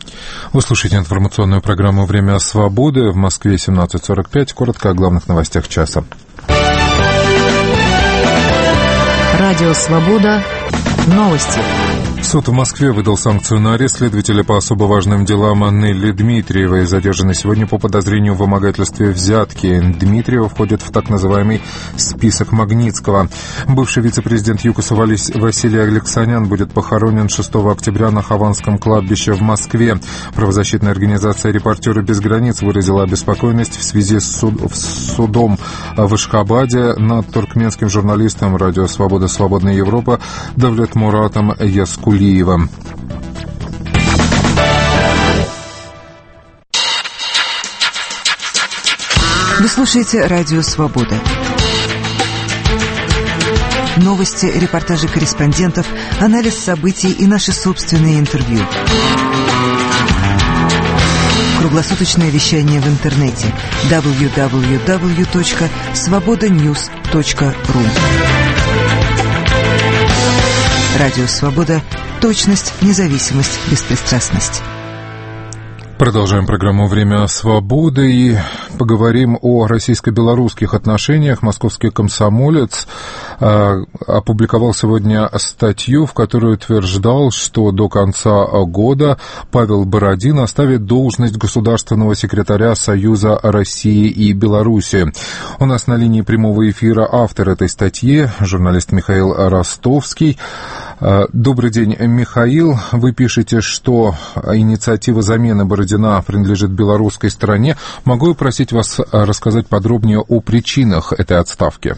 Вы слушаете информационную программу «Время свободы». В Москве 17:45. Коротко о главных новостях часа. Радио Свобода. Новости. Суд в Москве выдал санкцию на арест следователя по особо важным делам Нелли Дмитриевой, задержанной сегодня по подозрению в вымогательстве взятки. Дмитриева входит в так называемый список Магнитского. Бывший вице-президент ЮКОСа Василий Алексанян будет похоронен 6 октября на Хованском кладбище в Москве. Правозащитная организация «Репортеры без границ» выразила обеспокоенность в связи с судом в Ашхабаде над туркменским журналистом «Радио Свобода. Свободная Европа» Давлетмуратом Яскулиевым. Вы слушаете Радио Свобода. Новости, репортажи корреспондентов, анализ событий и наши собственные интервью. Круглосуточное вещание в интернете www.svobodanews.ru. Радио «Свобода». Точность, независимость, беспристрастность. Продолжаем программу «Время свободы» и поговорим о российско-белорусских отношениях. Московский комсомолец опубликовал сегодня статью, в которой утверждал, что до конца года Павел Бородин оставит должность государственного секретаря Союза России и Беларуси. У нас на линии прямого эфира автор этой статьи, журналист Михаил Ростовский. Добрый день, Михаил. Вы пишете, что инициатива замены Бородина принадлежит белорусской стороне. Могу я просить вас рассказать подробнее о причинах этой отставки?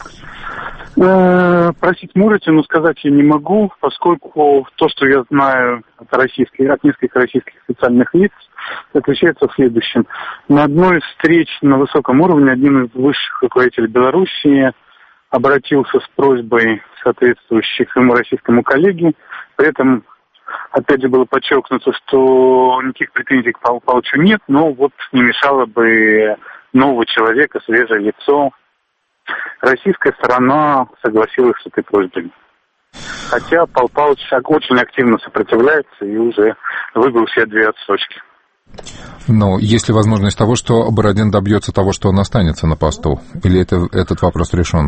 Просить можете, но сказать я не могу, поскольку то, что я знаю от нескольких российских официальных лиц, заключается в следующем. На одной из встреч на высоком уровне один из высших руководителей Белоруссии обратился с просьбой соответствующей своему российскому коллеге. При этом, опять же, было подчеркнуто, что никаких претензий к Павлу Павловичу нет, но вот не мешало бы нового человека, свежее лицо. Российская сторона согласилась с этой просьбой. Хотя Павел Павлович очень активно сопротивляется и уже выбил себе 2 отсрочки. Но есть ли возможность того, что Бородин добьется того, что он останется на посту? Или этот вопрос решен?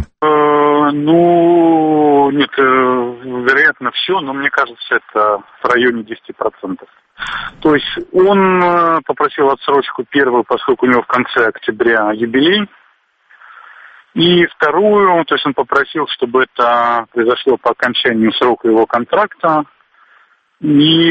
Нет, вероятно, все, но мне кажется, это в районе 10%. То есть он попросил отсрочку первую, поскольку у него в конце октября юбилей. И вторую, то есть он попросил, чтобы это произошло по окончанию срока его контракта и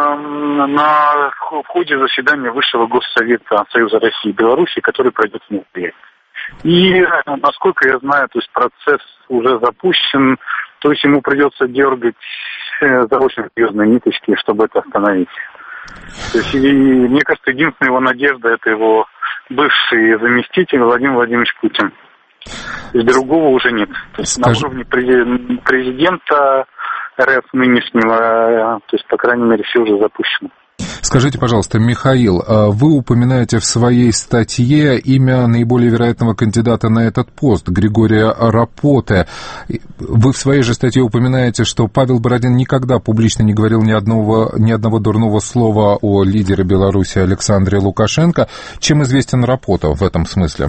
в ходе заседания Высшего Госсовета Союза России и Беларуси, который пройдет в ноябре. И, насколько я знаю, то есть процесс уже запущен, то есть ему придется дергать за очень серьезные ниточки, чтобы это остановить. То есть, и, мне кажется, единственная его надежда – это его бывший заместитель Владимир Владимирович Путин. То есть другого уже нет. То есть на уровне президента РФ нынешнего, то есть, по крайней мере, все уже запущено. Скажите, пожалуйста, Михаил, вы упоминаете в своей статье имя наиболее вероятного кандидата на этот пост, Григория Рапоте. Вы в своей же статье упоминаете, что Павел Бородин никогда публично не говорил ни одного дурного слова о лидере Беларуси Александре Лукашенко. Чем известен Рапоте в этом смысле?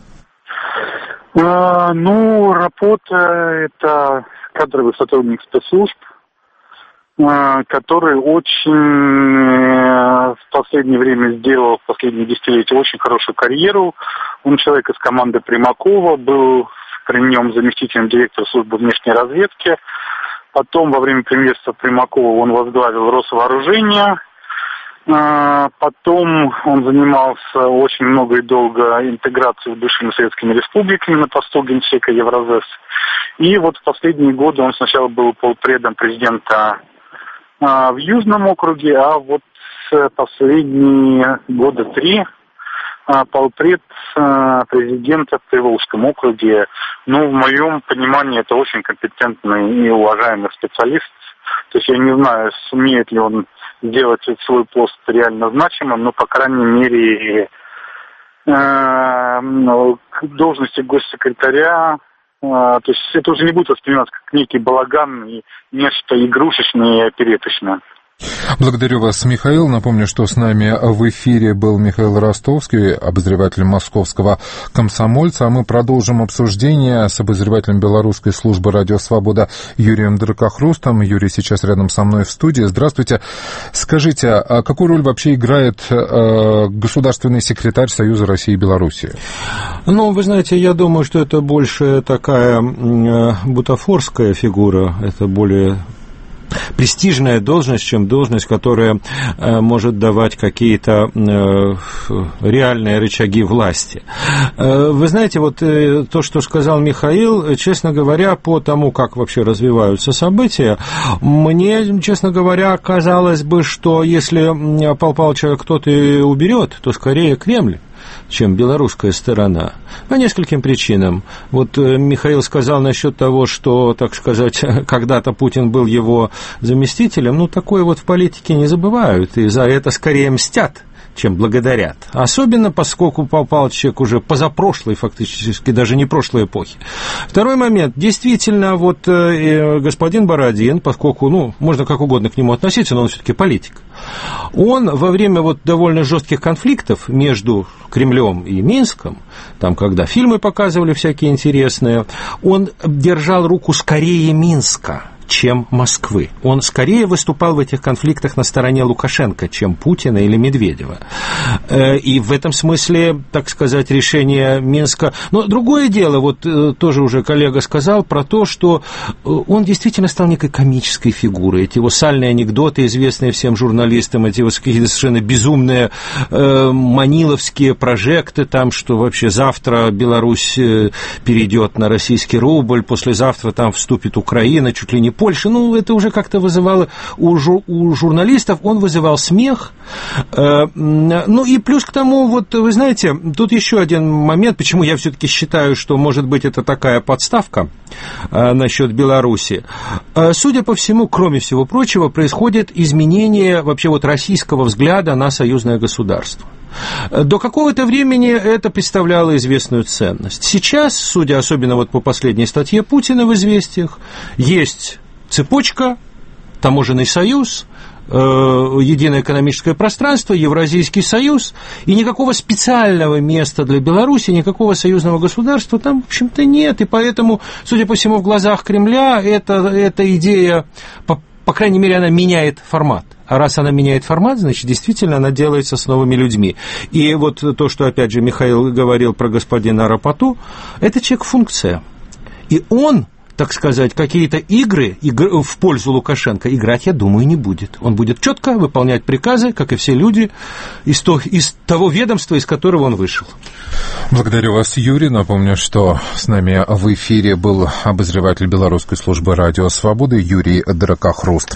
Рапоте – это кадровый сотрудник спецслужб, который очень в последнее время сделал, в последние десятилетия, очень хорошую карьеру. Он человек из команды Примакова, был при нем заместителем директора службы внешней разведки. Потом, во время премьерства Примакова, он возглавил Росвооружение. Потом он занимался очень много и долго интеграцией с бывшими советскими республиками на посту генсека Евразес. И вот в последние годы он сначала был полпредом президента в Южном округе, а вот последние года 3 полпред президента в Приволжском округе. В моем понимании, это очень компетентный и уважаемый специалист. То есть я не знаю, сумеет ли он сделать свой пост реально значимым, но, по крайней мере, к должности госсекретаря, то есть это уже не будет восприниматься как некий балаган и нечто игрушечное и опереточное. Благодарю вас, Михаил. Напомню, что с нами в эфире был Михаил Ростовский, обозреватель московского комсомольца. А мы продолжим обсуждение с обозревателем белорусской службы «Радио Свобода» Юрием Дракохрустом. Юрий сейчас рядом со мной в студии. Здравствуйте. Скажите, а какую роль вообще играет государственный секретарь Союза России и Беларуси? Вы знаете, я думаю, что это больше такая бутафорская фигура, это более престижная должность, чем должность, которая может давать какие-то реальные рычаги власти. Вы знаете, вот то, что сказал Михаил, честно говоря, по тому, как вообще развиваются события, мне, честно говоря, казалось бы, что если Павла Павловича кто-то уберет, то скорее Кремль. чем белорусская сторона. По нескольким причинам. Вот Михаил сказал насчет того, что, так сказать, когда-то Путин был его заместителем. Ну, такое вот в политике не забывают, и за это скорее мстят, чем благодарят. Особенно, поскольку попал человек уже позапрошлой, фактически, даже не прошлой эпохи. Второй момент. Действительно, вот господин Бородин, поскольку, ну, можно как угодно к нему относиться, но он все-таки политик, он во время вот довольно жестких конфликтов между Кремлем и Минском, там, когда фильмы показывали всякие интересные, он держал руку скорее Минска, чем Москвы. Он скорее выступал в этих конфликтах на стороне Лукашенко, чем Путина или Медведева. И в этом смысле, так сказать, решение Минска... Но другое дело, вот тоже уже коллега сказал про то, что он действительно стал некой комической фигурой. Эти его сальные анекдоты, известные всем журналистам, эти вот какие-то совершенно безумные маниловские прожекты, там, что вообще завтра Беларусь перейдет на российский рубль, послезавтра там вступит Украина, чуть ли не Польша, ну, это уже как-то вызывало у журналистов, он вызывал смех. Ну, и плюс к тому, вот, вы знаете, тут еще один момент, почему я все-таки считаю, что, может быть, это такая подставка насчет Беларуси. Судя по всему, кроме всего прочего, происходит изменение вообще вот российского взгляда на союзное государство. До какого-то времени это представляло известную ценность. Сейчас, судя особенно вот по последней статье Путина в «Известиях», есть цепочка, таможенный союз, единое экономическое пространство, Евразийский союз, и никакого специального места для Беларуси, никакого союзного государства там, в общем-то, нет, и поэтому, судя по всему, в глазах Кремля эта идея, по крайней мере, она меняет формат. А раз она меняет формат, значит, действительно, она делается с новыми людьми. И вот то, что, опять же, Михаил говорил про господина Арапату, это человек-функция. И он, так сказать, какие-то игры в пользу Лукашенко играть, я думаю, не будет. Он будет четко выполнять приказы, как и все люди, из того ведомства, из которого он вышел. Благодарю вас, Юрий. Напомню, что с нами в эфире был обозреватель Белорусской службы радио «Свобода» Юрий Дракохруст.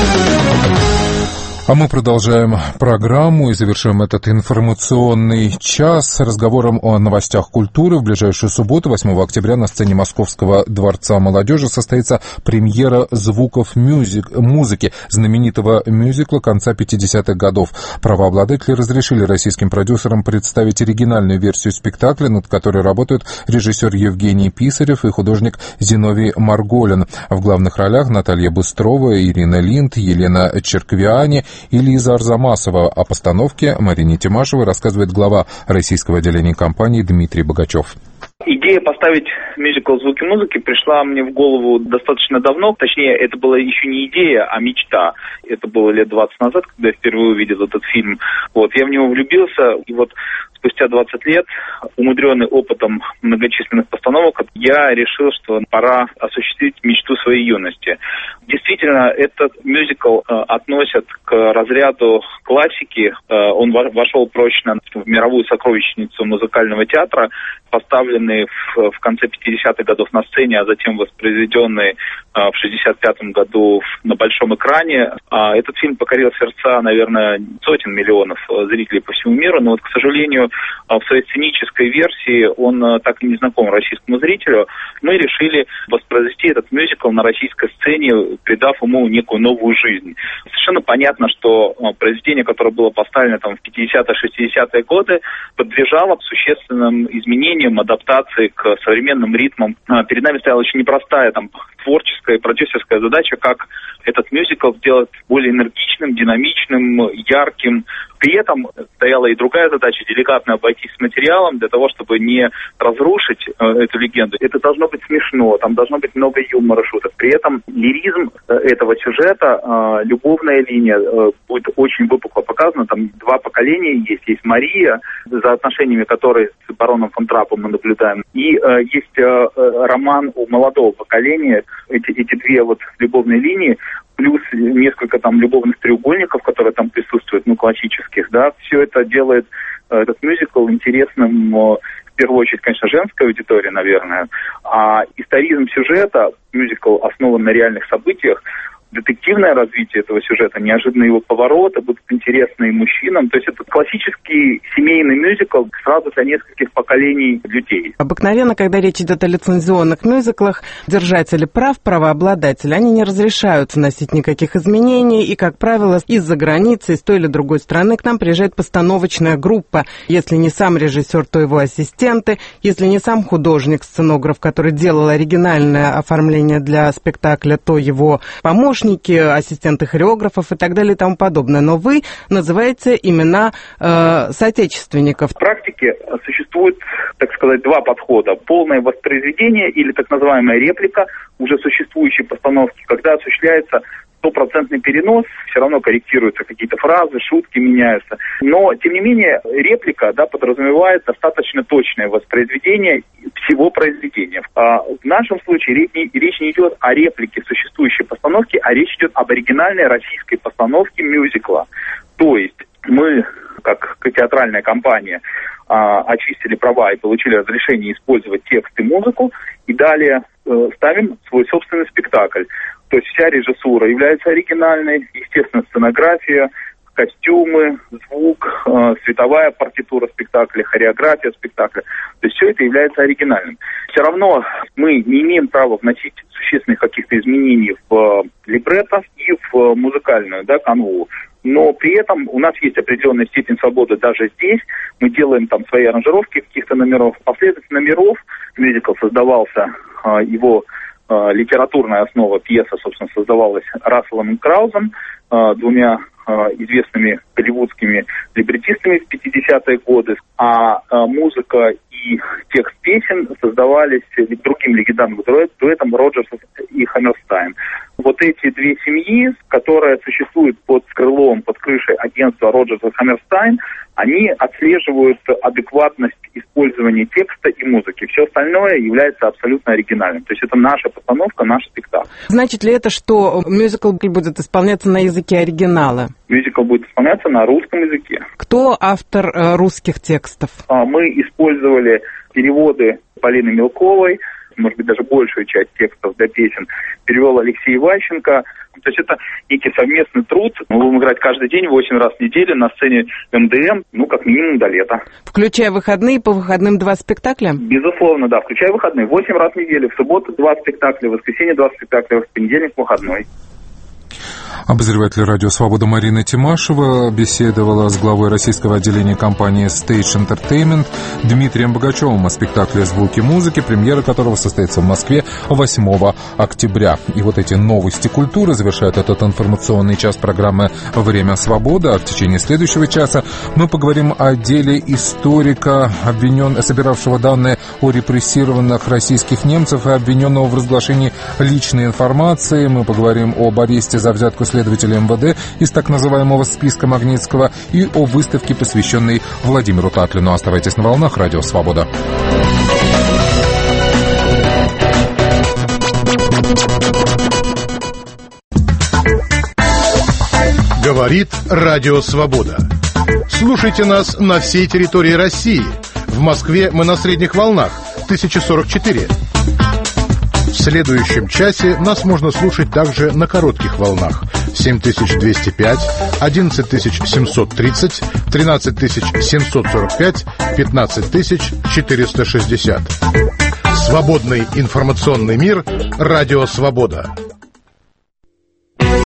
А мы продолжаем программу и завершим этот информационный час разговором о новостях культуры. В ближайшую субботу, 8 октября, на сцене Московского дворца молодежи состоится премьера звуков музыки знаменитого мюзикла конца 50-х годов. Правообладатели разрешили российским продюсерам представить оригинальную версию спектакля, над которой работают режиссер Евгений Писарев и художник Зиновий Марголин. В главных ролях Наталья Быстрова, Ирина Линд, Елена Черквиани и Лиза Арзамасова. О постановке Марине Тимашевой рассказывает глава российского отделения компании Дмитрий Богачев. Идея поставить мюзикл «Звуки музыки» пришла мне в голову достаточно давно. Точнее, это была еще не идея, а мечта. Это было лет 20 назад, когда я впервые увидел этот фильм. Вот, я в него влюбился, и вот спустя 20 лет, умудренный опытом многочисленных постановок, я решил, что пора осуществить мечту своей юности. Действительно, этот мюзикл относят к разряду классики. Он вошел прочно в мировую сокровищницу музыкального театра, поставленный в конце 50-х годов на сцене, а затем воспроизведенный в 65-м году на большом экране. Этот фильм покорил сердца, наверное, сотен миллионов зрителей по всему миру, но вот, к сожалению, в своей сценической версии он так и не знаком российскому зрителю. Мы решили воспроизвести этот мюзикл на российской сцене, придав ему некую новую жизнь. Совершенно понятно, что произведение, которое было поставлено там в 50-60-е годы, подлежало существенным изменениям, адаптации к современным ритмам. Перед нами стояла очень непростая творческая, продюсерская задача, как этот мюзикл сделать более энергичным, динамичным, ярким. При этом стояла и другая задача — деликатно обойтись с материалом для того, чтобы не разрушить эту легенду. Это должно быть смешно, там должно быть много юмора, шуток. При этом лиризм этого сюжета, любовная линия будет очень выпукло показана. Там два поколения есть. Есть Мария, за отношениями которой с бароном фон Траппом мы наблюдаем. И есть роман у молодого поколения. Эти две вот любовные линии, плюс несколько там любовных треугольников, которые там присутствуют, классических, да, все это делает этот мюзикл интересным, в первую очередь, конечно, женской аудитории, наверное, а историзм сюжета, мюзикл основан на реальных событиях, детективное развитие этого сюжета, неожиданные его повороты будут интересны и мужчинам. То есть это классический семейный мюзикл сразу для нескольких поколений людей. Обыкновенно, когда речь идет о лицензионных мюзиклах, держатели прав, правообладатели, они не разрешают вносить никаких изменений, и, как правило, из-за границы, из той или другой страны к нам приезжает постановочная группа. Если не сам режиссер, то его ассистенты, если не сам художник, сценограф, который делал оригинальное оформление для спектакля, то его помощники, ассистенты хореографов и так далее и тому подобное. Но вы называете имена соотечественников. В практике существует, так сказать, два подхода. Полное воспроизведение или так называемая реплика уже существующей постановки, когда осуществляется стопроцентный перенос, все равно корректируются какие-то фразы, шутки меняются. Но, тем не менее, реплика, да, подразумевает достаточно точное воспроизведение всего произведения. В нашем случае речь не идет о реплике существующей постановки, а речь идет об оригинальной российской постановке мюзикла. То есть мы, как театральная компания, очистили права и получили разрешение использовать текст и музыку, и далее ставим свой собственный спектакль. То есть вся режиссура является оригинальной, естественно, сценография, костюмы, звук, световая партитура спектакля, хореография спектакля. То есть все это является оригинальным. Все равно мы не имеем права вносить существенных каких-то изменений в либретто и в музыкальную, да, канву. Но при этом у нас есть определенная степень свободы даже здесь. Мы делаем там свои аранжировки каких-то номеров. Последовательность номеров, мюзикл создавался, его литературная основа пьесы, собственно, создавалась Расселом Краузом, двумя известными голливудскими либретистами в 50-е годы, а музыка и текст песен создавались другим легендарным дуэтом Роджерс и Хаммерстайн. Вот эти две семьи, которые существуют под крылом, под крышей агентства Роджерс и Хаммерстайн, они отслеживают адекватность использования текста и музыки. Все остальное является абсолютно оригинальным. То есть это наша постановка, наш спектакль. Значит ли это, что мюзикл будет исполняться на языке оригинала? Мюзикл будет исполняться на русском языке. Кто автор русских текстов? Мы использовали переводы Полины Мелковой, может быть, даже большую часть текстов для песен перевел Алексей Иващенко. То есть это некий совместный труд. Мы будем играть каждый день, 8 раз в неделю на сцене МДМ, как минимум до лета. Включая выходные, по выходным 2 спектакля? Безусловно, да, включая выходные. 8 раз в неделю. В субботу 2 спектакля, в воскресенье 2 спектакля, в понедельник выходной. Обозреватель «Радио Свобода» Марина Тимашева беседовала с главой российского отделения компании Stage Entertainment Дмитрием Богачевым о спектакле «Звуки музыки», премьера которого состоится в Москве 8 октября. И вот эти новости культуры завершают этот информационный час программы «Время свободы». А в течение следующего часа мы поговорим о деле историка, собиравшего данные о репрессированных российских немцев и обвиненного в разглашении личной информации. Мы поговорим об аресте за взятку следователя МВД из так называемого списка Магнитского и о выставке, посвященной Владимиру Татлину. Оставайтесь на волнах «Радио Свобода». Говорит «Радио Свобода». Слушайте нас на всей территории России. В Москве мы на средних волнах 1044. В следующем часе нас можно слушать также на коротких волнах 7205, 11730, 13745, 15460. Свободный информационный мир. Радио Свобода.